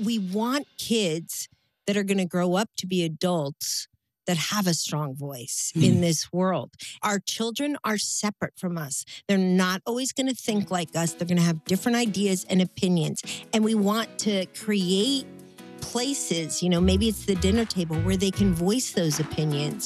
we want kids that are going to grow up to be adults that have a strong voice in this world. Our children are separate from us. They're not always going to think like us. They're going to have different ideas and opinions. And we want to create places, maybe it's the dinner table where they can voice those opinions.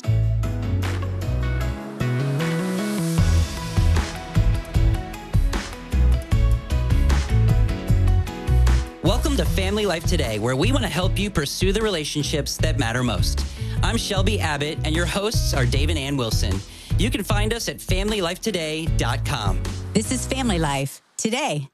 Welcome to Family Life Today, where we want to help you pursue the relationships that matter most. I'm Shelby Abbott, and your hosts are Dave and Ann Wilson. You can find us at FamilyLifeToday.com. This is Family Life Today.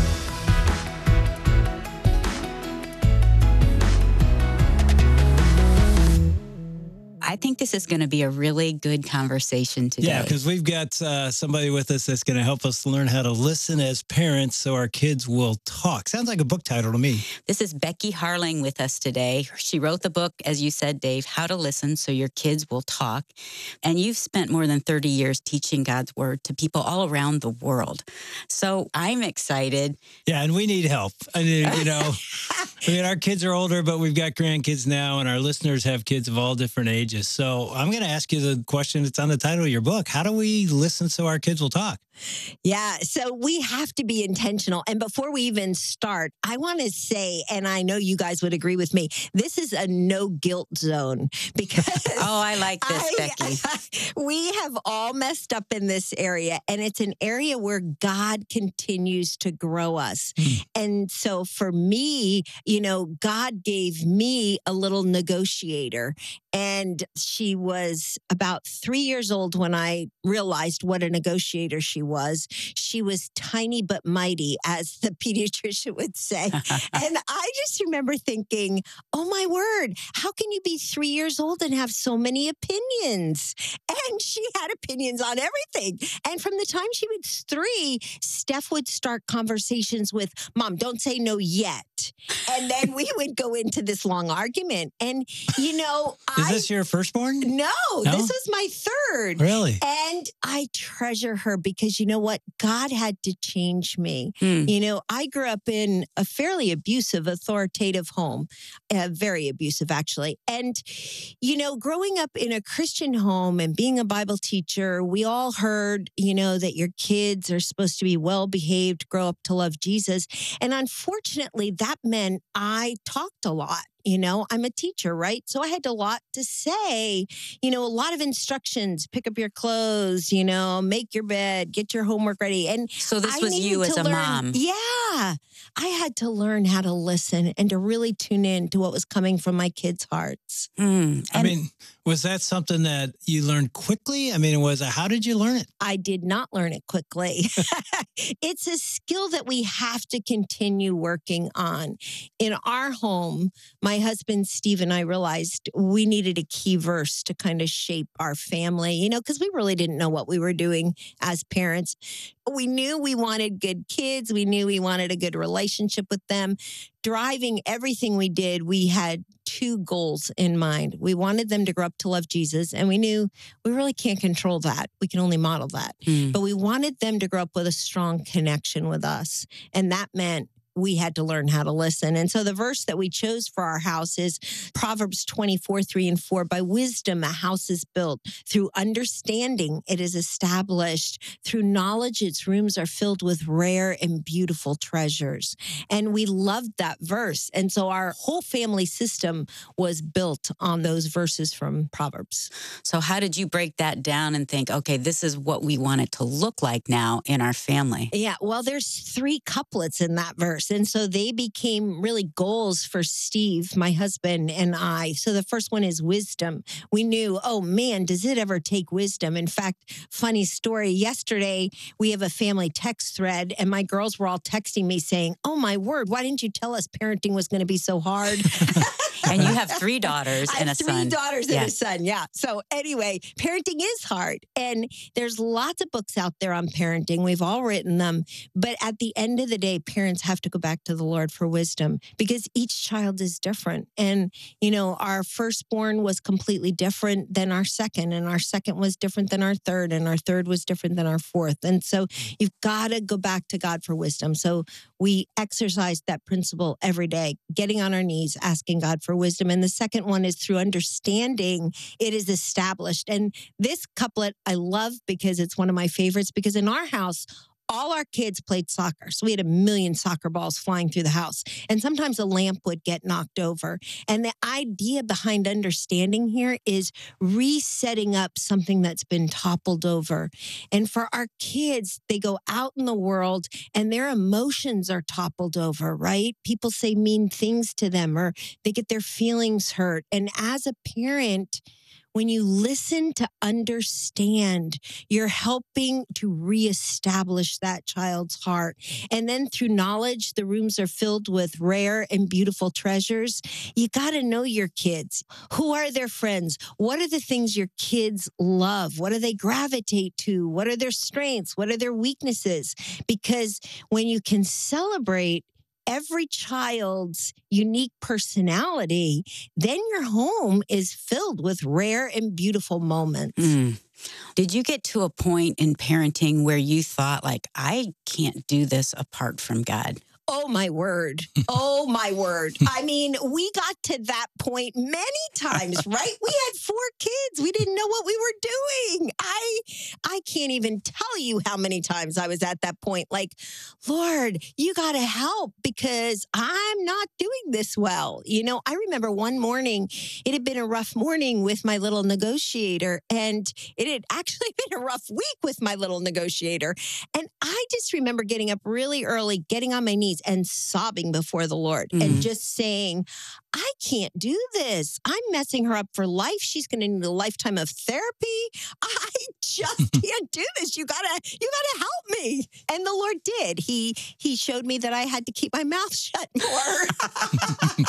I think this is going to be a really good conversation today. Yeah, because we've got somebody with us that's going to help us learn how to listen as parents so our kids will talk. Sounds like a book title to me. This is Becky Harling with us today. She wrote the book, as you said, Dave, How to Listen So Your Kids Will Talk. And you've spent more than 30 years teaching God's Word to people all around the world. So I'm excited. Yeah, and we need help. I mean, our kids are older, but we've got grandkids now, and our listeners have kids of all different ages. So I'm going to ask you the question that's on the title of your book. How do we listen so our kids will talk? Yeah, so we have to be intentional. And before we even start, I want to say, and I know you guys would agree with me, this is a no guilt zone because oh, I like this, Becky. We have all messed up in this area, and it's an area where God continues to grow us. And so for me, God gave me a little negotiator, and she was about 3 years old when I realized what a negotiator she was. She was tiny but mighty, as the pediatrician would say. And I just remember thinking, oh my word, how can you be 3 years old and have so many opinions? And she had opinions on everything. And from the time she was 3, Steph would start conversations with, Mom, don't say no yet. And then we would go into this long argument. And, Is this your firstborn? No, this was my third. Really? And I treasure her because you know what? God had to change me. I grew up in a fairly abusive, authoritative home, very abusive, actually. And, growing up in a Christian home and being a Bible teacher, we all heard, that your kids are supposed to be well-behaved, grow up to love Jesus. And unfortunately, that meant I talked a lot. I'm a teacher, right? So I had a lot to say, a lot of instructions, pick up your clothes, make your bed, get your homework ready. And so this was you as a mom. Yeah. I had to learn how to listen and to really tune in to what was coming from my kids' hearts. Was that something that you learned quickly? How did you learn it? I did not learn it quickly. It's a skill that we have to continue working on. In our home, my husband, Steve, and I realized we needed a key verse to kind of shape our family, because we really didn't know what we were doing as parents. We knew we wanted good kids. We knew we wanted a good relationship with them. Driving everything we did, we had 2 goals in mind. We wanted them to grow up to love Jesus, and we knew we really can't control that. We can only model that. But we wanted them to grow up with a strong connection with us, and that meant we had to learn how to listen. And so the verse that we chose for our house is Proverbs 24:3-4. By wisdom, a house is built. Through understanding, it is established. Through knowledge, its rooms are filled with rare and beautiful treasures. And we loved that verse. And so our whole family system was built on those verses from Proverbs. So how did you break that down and think, okay, this is what we want it to look like now in our family? Yeah, well, there's 3 couplets in that verse. And so they became really goals for Steve, my husband, and I. So the first one is wisdom. We knew, oh man, does it ever take wisdom? In fact, funny story, yesterday we have a family text thread and my girls were all texting me saying, oh my word, why didn't you tell us parenting was going to be so hard? And you have 3 daughters I and a have 3 son. daughters and a son. Yeah. So anyway, parenting is hard. And there's lots of books out there on parenting. We've all written them. But at the end of the day, parents have to go back to the Lord for wisdom because each child is different. And, our firstborn was completely different than our second, and our second was different than our third, and our third was different than our fourth. And so you've got to go back to God for wisdom. So we exercise that principle every day, getting on our knees, asking God for wisdom. And the second one is through understanding it is established. And this couplet I love because it's one of my favorites, because in our house, all our kids played soccer. So we had 1 million soccer balls flying through the house. And sometimes a lamp would get knocked over. And the idea behind understanding here is resetting up something that's been toppled over. And for our kids, they go out in the world and their emotions are toppled over, right? People say mean things to them or they get their feelings hurt. And as a parent, when you listen to understand, you're helping to reestablish that child's heart. And then through knowledge, the rooms are filled with rare and beautiful treasures. You got to know your kids. Who are their friends? What are the things your kids love? What do they gravitate to? What are their strengths? What are their weaknesses? Because when you can celebrate every child's unique personality, then your home is filled with rare and beautiful moments. Did you get to a point in parenting where you thought, like, I can't do this apart from God? Oh, my word. Oh, my word. I mean, we got to that point many times, right? We had 4 kids. We didn't know what we were doing. I can't even tell you how many times I was at that point. Like, Lord, you got to help because I'm not doing this well. I remember one morning, it had been a rough morning with my little negotiator, and it had actually been a rough week with my little negotiator. And I just remember getting up really early, getting on my knees and sobbing before the Lord and just saying, I can't do this. I'm messing her up for life. She's going to need a lifetime of therapy. I just can't do this. You gotta help me. And the Lord did. He showed me that I had to keep my mouth shut more.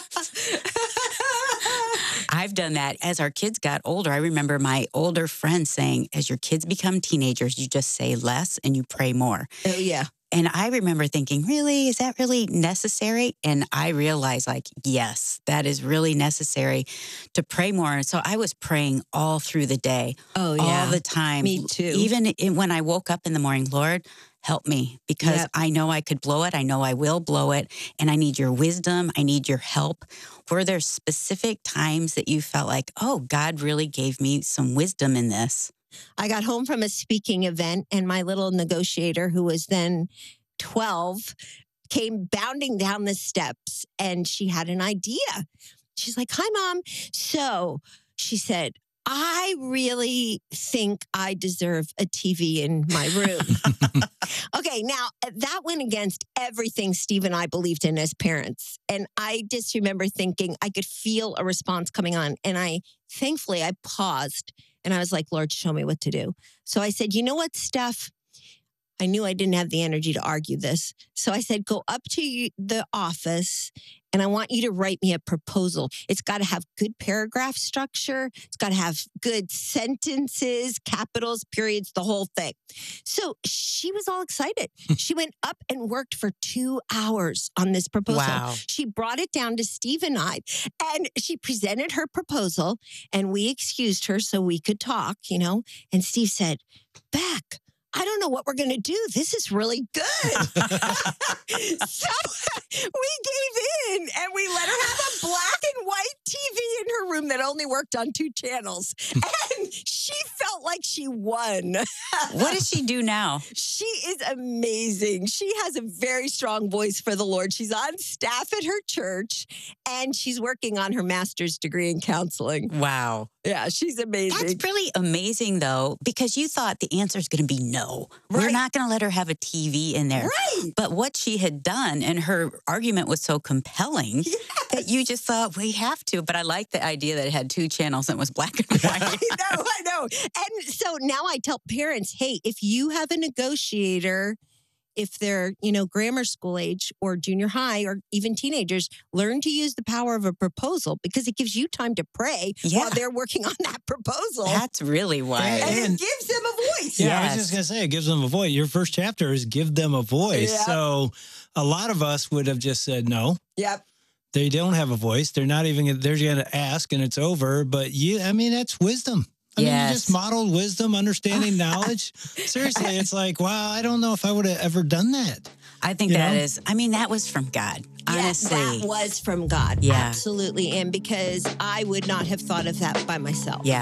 I've done that. As our kids got older, I remember my older friend saying, as your kids become teenagers, you just say less and you pray more. Oh, yeah. And I remember thinking, really, is that really necessary? And I realized, like, yes, that is really necessary to pray more. And so I was praying all through the day, all the time. Me too. Even when I woke up in the morning, Lord, help me, because I know I could blow it. I know I will blow it. And I need your wisdom. I need your help. Were there specific times that you felt like, oh, God really gave me some wisdom in this? I got home from a speaking event and my little negotiator, who was then 12, came bounding down the steps and she had an idea. She's like, hi, Mom. So she said, I really think I deserve a TV in my room. Okay, now that went against everything Steve and I believed in as parents. And I just remember thinking I could feel a response coming on. And thankfully, I paused and I was like, Lord, show me what to do. So I said, you know what, Steph? I knew I didn't have the energy to argue this. So I said, go up to the office and I want you to write me a proposal. It's got to have good paragraph structure. It's got to have good sentences, capitals, periods, the whole thing. So she was all excited. She went up and worked for 2 hours on this proposal. Wow. She brought it down to Steve and I, and she presented her proposal, and we excused her so we could talk, and Steve said, Beck, I don't know what we're going to do. This is really good. So we gave in and we let her have a black and white TV in her room that only worked on 2 channels. And she felt like she won. What does she do now? She is amazing. She has a very strong voice for the Lord. She's on staff at her church and she's working on her master's degree in counseling. Wow. Yeah, she's amazing. That's really amazing, though, because you thought the answer is going to be no. Right. We're not going to let her have a TV in there. Right. But what she had done, and her argument was so compelling that you just thought, we have to. But I like the idea that it had 2 channels and was black and white. I know. And so now I tell parents, hey, if you have a negotiator if they're, grammar school age or junior high or even teenagers, learn to use the power of a proposal because it gives you time to pray while they're working on that proposal. That's really wise. And it gives them a voice. Yeah, I was just going to say, it gives them a voice. Your first chapter is give them a voice. Yep. So a lot of us would have just said no. Yep. They don't have a voice. They're not even, they're going to ask and it's over. But that's wisdom. I mean, you just modeled wisdom, understanding, knowledge. Seriously, it's like, wow, I don't know if I would have ever done that. I think that was from God. Honestly. That was from God. Yeah. Absolutely. And because I would not have thought of that by myself. Yeah.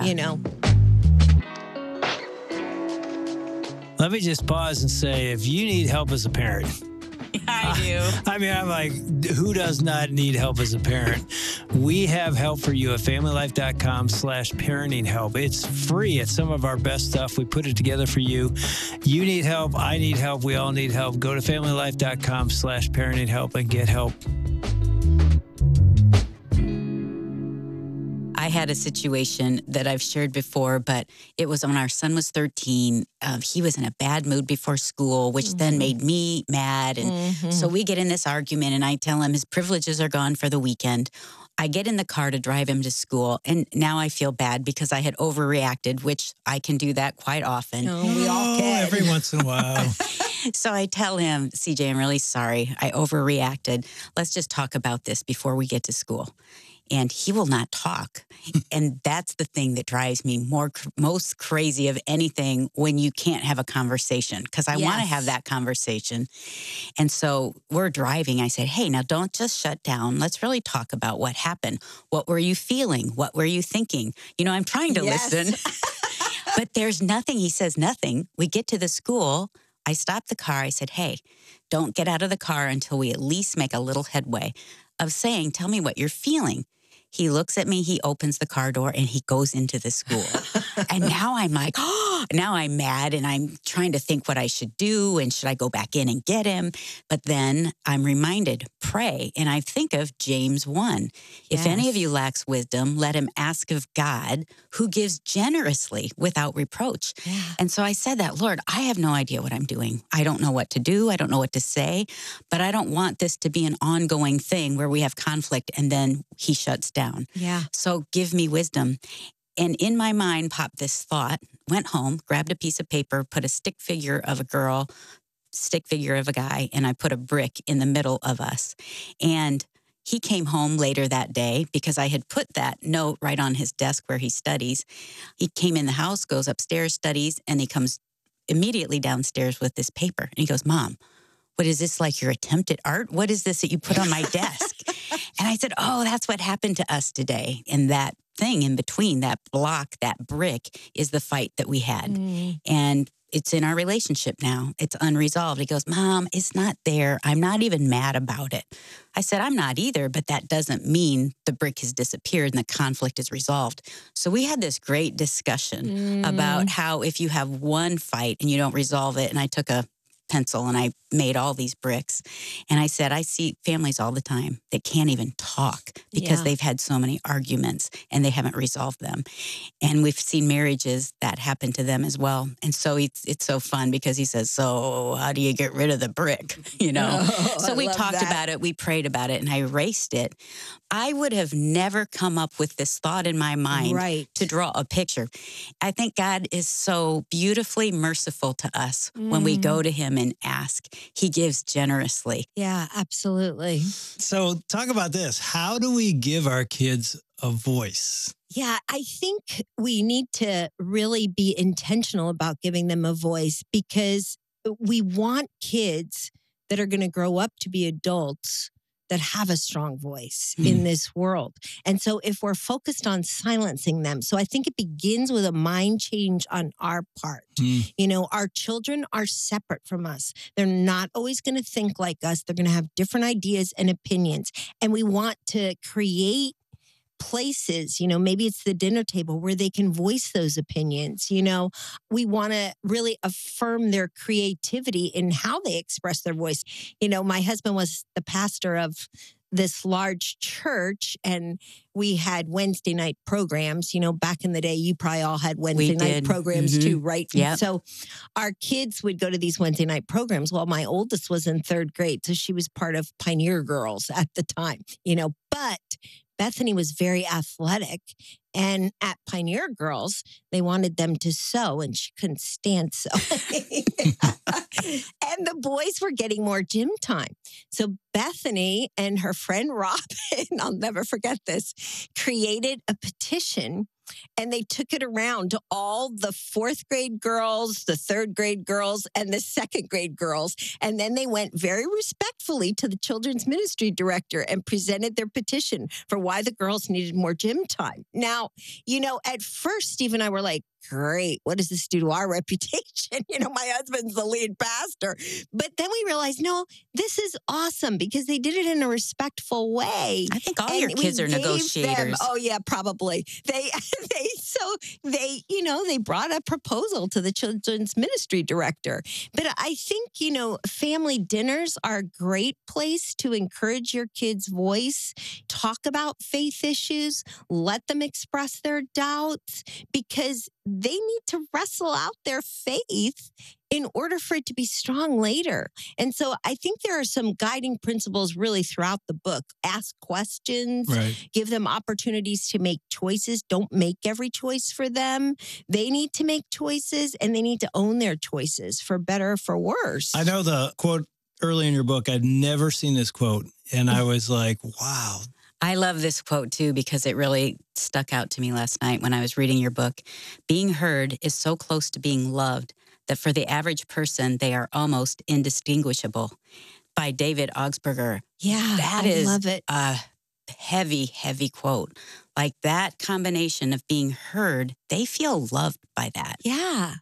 Let me just pause and say, if you need help as a parent, I do. I'm like, who does not need help as a parent? We have help for you at familylife.com/parenting help. It's free. It's some of our best stuff. We put it together for you. You need help. I need help. We all need help. Go to familylife.com/parenting help and get help. I had a situation that I've shared before, but it was when our son was 13. He was in a bad mood before school, which then made me mad. And so we get in this argument, and I tell him his privileges are gone for the weekend. I get in the car to drive him to school, and now I feel bad because I had overreacted, which I can do that quite often. Oh, we all can. Every once in a while. So I tell him, CJ, I'm really sorry. I overreacted. Let's just talk about this before we get to school. And he will not talk. And that's the thing that drives me most crazy of anything when you can't have a conversation, because I want to have that conversation. And so we're driving. I said, hey, now don't just shut down. Let's really talk about what happened. What were you feeling? What were you thinking? I'm trying to listen. But there's nothing. He says nothing. We get to the school. I stopped the car. I said, hey, don't get out of the car until we at least make a little headway of saying, tell me what you're feeling. He looks at me, he opens the car door, and he goes into the school. And now I'm like, now I'm mad, and I'm trying to think what I should do, and should I go back in and get him? But then I'm reminded, pray. And I think of James 1. If any of you lacks wisdom, let him ask of God, who gives generously without reproach. Yeah. And so I said that, Lord, I have no idea what I'm doing. I don't know what to do. I don't know what to say. But I don't want this to be an ongoing thing where we have conflict and then he shuts down. Yeah. So give me wisdom. And in my mind popped this thought, went home, grabbed a piece of paper, put a stick figure of a girl, stick figure of a guy, and I put a brick in the middle of us. And he came home later that day because I had put that note right on his desk where he studies. He came in the house, goes upstairs, studies, and he comes immediately downstairs with this paper. And he goes, Mom, what is this, like your attempt at art? What is this that you put on my desk? And I said, oh, that's what happened to us today. And that thing in between, that block, that brick, is the fight that we had. And it's in our relationship now. It's unresolved. He goes, Mom, it's not there. I'm not even mad about it. I said, I'm not either, but that doesn't mean the brick has disappeared and the conflict is resolved. So we had this great discussion about how if you have one fight and you don't resolve it, and I took a pencil and I made all these bricks. And I said, I see families all the time that can't even talk because they've had so many arguments and they haven't resolved them. And we've seen marriages that happen to them as well. And so it's so fun because he says, so how do you get rid of the brick? So we talked about it. We prayed about it and I erased it. I would have never come up with this thought in my mind to draw a picture. I think God is so beautifully merciful to us when we go to him and ask. He gives generously. Yeah, absolutely. So talk about this. How do we give our kids a voice? Yeah, I think we need to really be intentional about giving them a voice because we want kids that are going to grow up to be adults that have a strong voice in this world. And so if we're focused on silencing them, so I think it begins with a mind change on our part. Our children are separate from us. They're not always going to think like us. They're going to have different ideas and opinions. And we want to create places, maybe it's the dinner table where they can voice those opinions. We want to really affirm their creativity in how they express their voice. My husband was the pastor of this large church, and we had Wednesday night programs. Back in the day, you probably all had Wednesday night programs too, right? Yep. So our kids would go to these Wednesday night programs. Well, my oldest was in 3rd grade, so she was part of Pioneer Girls at the time, but Bethany was very athletic. And at Pioneer Girls, they wanted them to sew, and she couldn't stand sewing. And the boys were getting more gym time. So Bethany and her friend Robin, I'll never forget this, created a petition, and they took it around to all the 4th grade girls, the 3rd grade girls, and the 2nd grade girls. And then they went very respectfully to the children's ministry director and presented their petition for why the girls needed more gym time. Now, at first, Steve and I were like, great, what does this do to our reputation? My husband's the lead pastor. But then we realized, no, this is awesome because they did it in a respectful way. I think all your kids are negotiators. Oh, yeah, probably. They brought a proposal to the children's ministry director. But I think, family dinners are a great place to encourage your kids' voice, talk about faith issues, let them express their doubts, because they need to wrestle out their faith in order for it to be strong later. And so I think there are some guiding principles really throughout the book. Ask questions, Right. Give them opportunities to make choices. Don't make every choice for them. They need to make choices, and they need to own their choices, for better or for worse. I know the quote early in your book. I'd never seen this quote, and I was like, wow. I love this quote too because it really stuck out to me last night when I was reading your book. Being heard is so close to being loved that for the average person, they are almost indistinguishable. By David Augsburger. Yeah, I love it. A heavy, heavy quote. Like that combination of being heard, they feel loved by that. Yeah.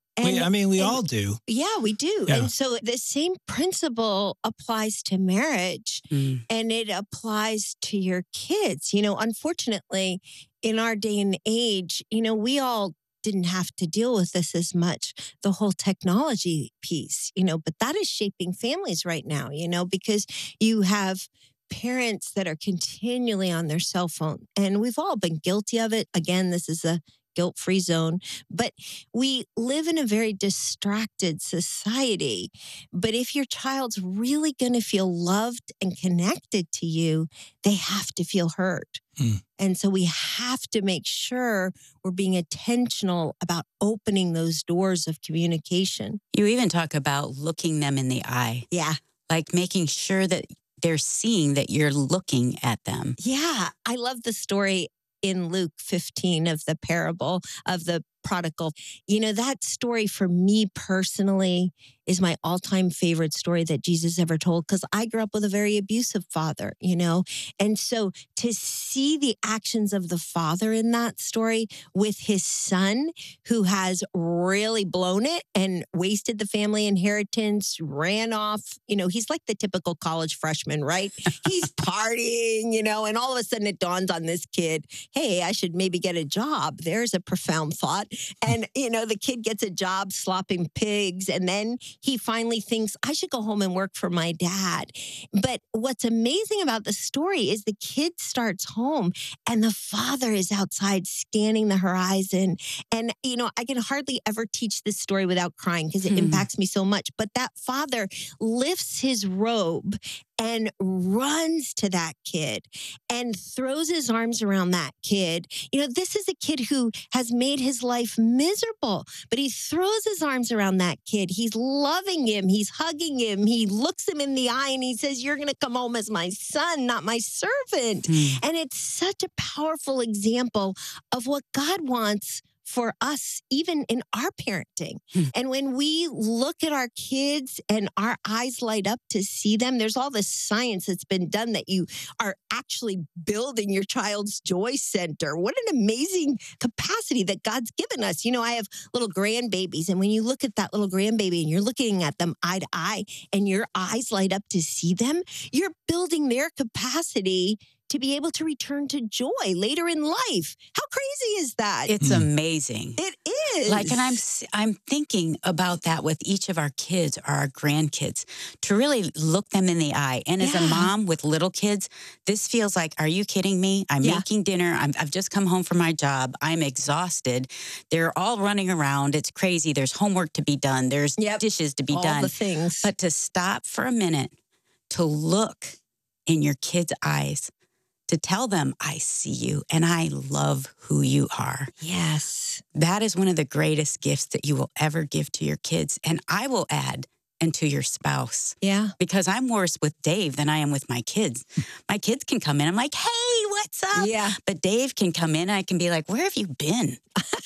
We all do. Yeah, we do. Yeah. And so the same principle applies to marriage, and it applies to your kids. Unfortunately, in our day and age, we all didn't have to deal with this as much, the whole technology piece, but that is shaping families right now, because you have parents that are continually on their cell phone, and we've all been guilty of it. Again, this is a guilt-free zone, but we live in a very distracted society. But if your child's really going to feel loved and connected to you, they have to feel heard. And so we have to make sure we're being intentional about opening those doors of communication. You even talk about looking them in the eye. Yeah. Like making sure that they're seeing that you're looking at them. Yeah. I love the story in Luke 15 of the parable of the prodigal. That story for me personally is my all-time favorite story that Jesus ever told, because I grew up with a very abusive father, And so to see the actions of the father in that story with his son, who has really blown it and wasted the family inheritance, ran off, he's like the typical college freshman, right? He's partying, and all of a sudden it dawns on this kid, hey, I should maybe get a job. There's a profound thought. And, the kid gets a job slopping pigs, and then he finally thinks, I should go home and work for my dad. But what's amazing about the story is the kid starts home and the father is outside scanning the horizon. And, I can hardly ever teach this story without crying because it impacts me so much. But that father lifts his robe and runs to that kid and throws his arms around that kid. This is a kid who has made his life miserable, but he throws his arms around that kid. He's loving him. He's hugging him. He looks him in the eye and he says, you're going to come home as my son, not my servant. And it's such a powerful example of what God wants for us, even in our parenting. And when we look at our kids and our eyes light up to see them, there's all this science that's been done that you are actually building your child's joy center. What an amazing capacity that God's given us. I have little grandbabies, and when you look at that little grandbaby and you're looking at them eye to eye and your eyes light up to see them, you're building their capacity to be able to return to joy later in life. How crazy is that? It's amazing. It is. Like, and I'm thinking about that with each of our kids or our grandkids, to really look them in the eye. And as a mom with little kids, this feels like, are you kidding me? I'm making dinner. I've just come home from my job. I'm exhausted. They're all running around. It's crazy. There's homework to be done. There's dishes to be done. All the things. But to stop for a minute, to look in your kids' eyes, to tell them, I see you and I love who you are. Yes. That is one of the greatest gifts that you will ever give to your kids. And I will add, and to your spouse. Yeah. Because I'm worse with Dave than I am with my kids. My kids can come in. I'm like, hey, what's up? Yeah. But Dave can come in and I can be like, where have you been?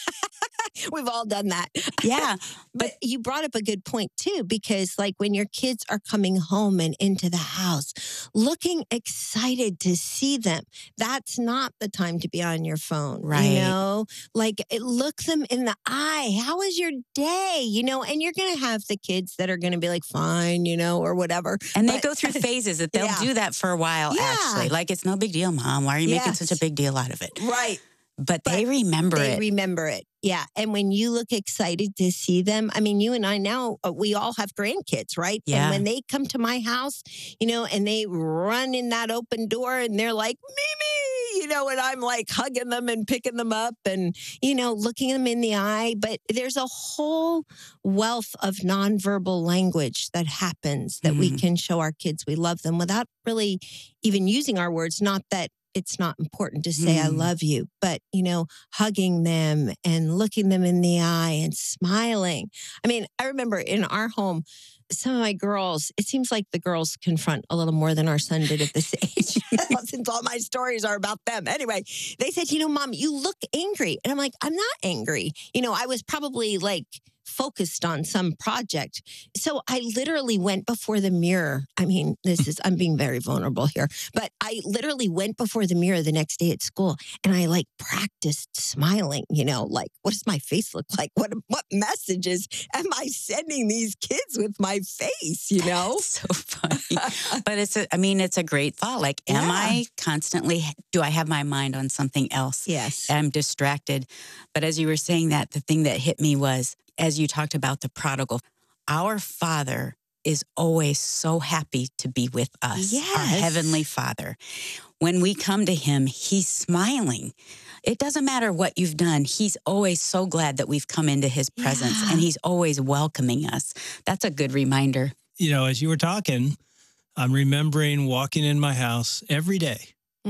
We've all done that. Yeah. But you brought up a good point too, because like when your kids are coming home and into the house, looking excited to see them, that's not the time to be on your phone. Right. You know, like look them in the eye. How was your day? You know, and you're going to have the kids that are going to be like, fine, you know, or whatever. And they go through phases that they'll do that for a while, actually. Like, it's no big deal, Mom. Why are you making such a big deal out of it? Right. But they remember it. They remember it. Yeah. And when you look excited to see them, I mean, you and I now, we all have grandkids, right? Yeah. And when they come to my house, you know, and they run in that open door and they're like, Mimi, you know, and I'm like hugging them and picking them up and, you know, looking them in the eye. But there's a whole wealth of nonverbal language that happens that we can show our kids we love them without really even using our words. Not that it's not important to say, I love you, but, you know, hugging them and looking them in the eye and smiling. I mean, I remember in our home, some of my girls, it seems like the girls confront a little more than our son did at this age, since all my stories are about them. Anyway, they said, you know, Mom, you look angry. And I'm like, I'm not angry. You know, I was probably like focused on some project. So I literally went before the mirror. I mean, I'm being very vulnerable here, but I literally went before the mirror the next day at school and I like practiced smiling, you know, like, what does my face look like? What messages am I sending these kids with my face, you know? That's so funny. But it's a great thought. Like, am I constantly, do I have my mind on something else? Yes. I'm distracted. But as you were saying that, the thing that hit me was, as you talked about the prodigal, our Father is always so happy to be with us, our Heavenly Father. When we come to Him, He's smiling. It doesn't matter what you've done. He's always so glad that we've come into His presence, and He's always welcoming us. That's a good reminder. You know, as you were talking, I'm remembering walking in my house every day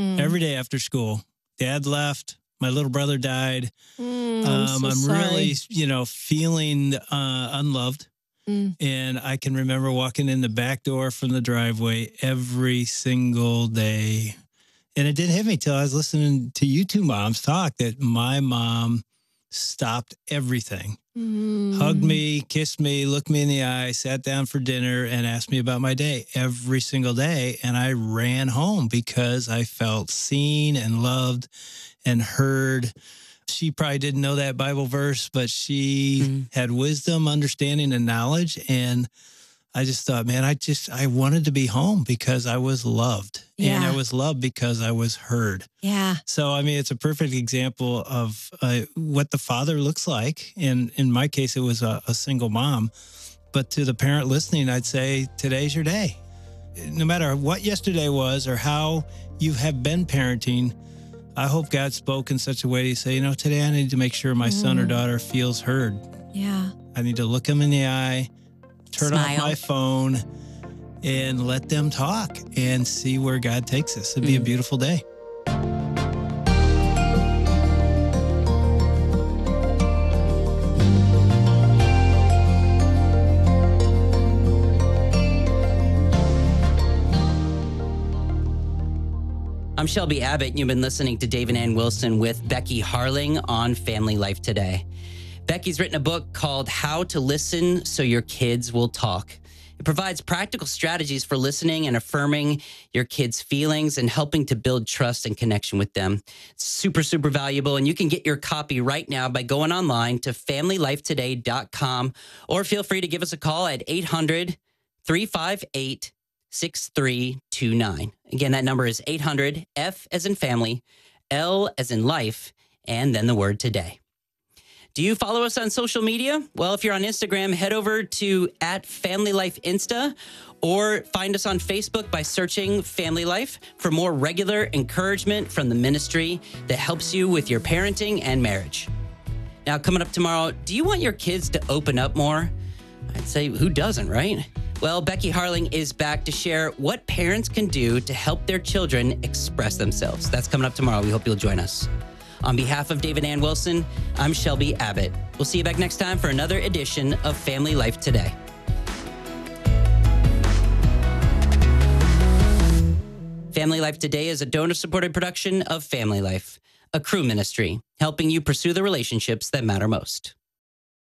after school. Dad left. My little brother died. I'm really, you know, feeling unloved. And I can remember walking in the back door from the driveway every single day. And it didn't hit me till I was listening to you two moms talk that my mom stopped everything. Hugged me, kissed me, looked me in the eye, sat down for dinner and asked me about my day every single day. And I ran home because I felt seen and loved and heard. She probably didn't know that Bible verse, but she had wisdom, understanding, and knowledge. And I just thought, man, I wanted to be home because I was loved. Yeah. And I was loved because I was heard. Yeah. So, I mean, it's a perfect example of what the father looks like. And in my case, it was a single mom. But to the parent listening, I'd say today's your day. No matter what yesterday was or how you have been parenting, I hope God spoke in such a way to say, you know, today I need to make sure my son or daughter feels heard. Yeah. I need to look them in the eye, turn off my phone, and let them talk and see where God takes us. It'd be a beautiful day. I'm Shelby Abbott, and you've been listening to Dave and Ann Wilson with Becky Harling on Family Life Today. Becky's written a book called How to Listen So Your Kids Will Talk. It provides practical strategies for listening and affirming your kids' feelings and helping to build trust and connection with them. It's super, super valuable, and you can get your copy right now by going online to familylifetoday.com, or feel free to give us a call at 800-358 6329. Again, that number is 800 F as in family, L as in life, and then the word today. Do you follow us on social media? Well, if you're on Instagram, head over to @FamilyLifeInsta or find us on Facebook by searching Family Life for more regular encouragement from the ministry that helps you with your parenting and marriage. Now, coming up tomorrow, do you want your kids to open up more? I'd say, who doesn't, right? Well, Becky Harling is back to share what parents can do to help their children express themselves. That's coming up tomorrow. We hope you'll join us. On behalf of David Ann Wilson, I'm Shelby Abbott. We'll see you back next time for another edition of Family Life Today. Family Life Today is a donor-supported production of Family Life, a Cru ministry, helping you pursue the relationships that matter most.